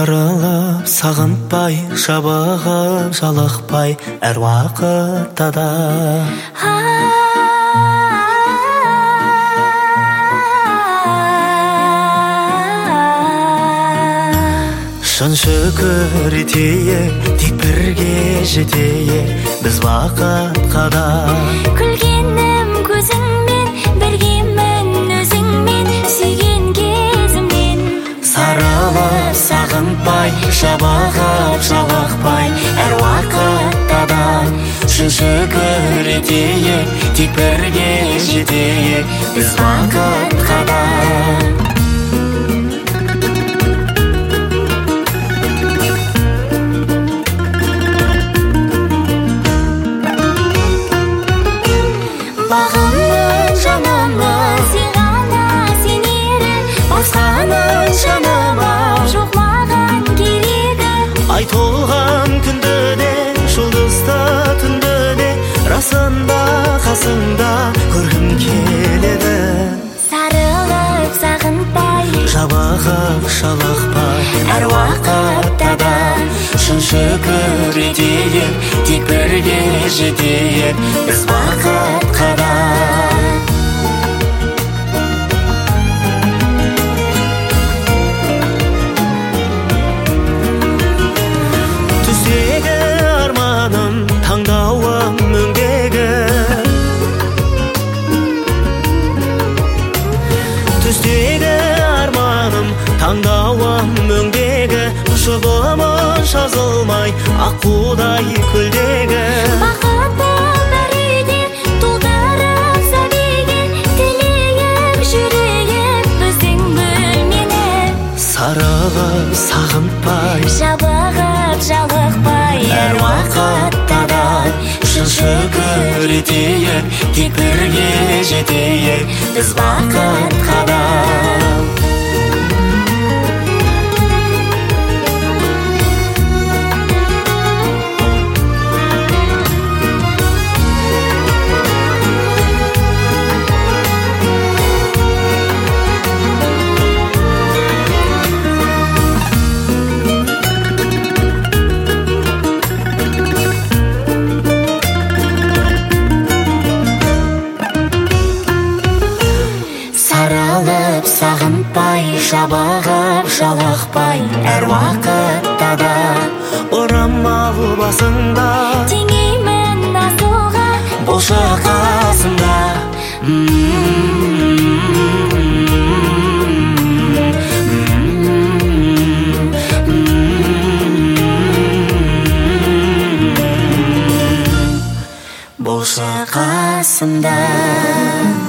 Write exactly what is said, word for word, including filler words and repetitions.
Сарылып, сағынтпай, жабығып, жалықпай, әр уақытта да. Шын шүкір етейік, тек бірге жетейік, біз уақытқа да. Күлгенім көзіңмен, біргемін өзіңмен, сүйген кезімнен. Сарылып, сағынтпай, жабығып, жалықпай, әр уақытта да. Шын шүкір етейік, тек бірге жетейік, біз уақытқа да. Бағымның жаныма, сен ғана сенері, басқаның жаныма жоқ маған керегі. Ай толған күнді де, жұлдызды түнді де, расында қасыңда көргім келеді. Сарылып, сағынтпай, жабығып, жалықпай, әр уақытта да. шын шүкір етейік, тек бірге жетейік, біз уақытқа да. Түстегі арманым, таңдауым өңдегі. Түстегі арманым, таңдауым өңдегі. Жұбымын жазылмай, аққудай көлдегі. Бақытты бір үйде толтырып сәбиге, тілейік жүрейік біздің бөлмені. Сарылып, сағынтпай, жабығып, жалықпай, әр уақытта да. Шын шүкір етейік, тек бірге жетейік, біз уақытқа да. Сарылып, сағынтпай, жабығып, жалықпай, әр уақытта да. Орамал басында, теңеймін асылға, болшы қасымда. Болшы қасымда.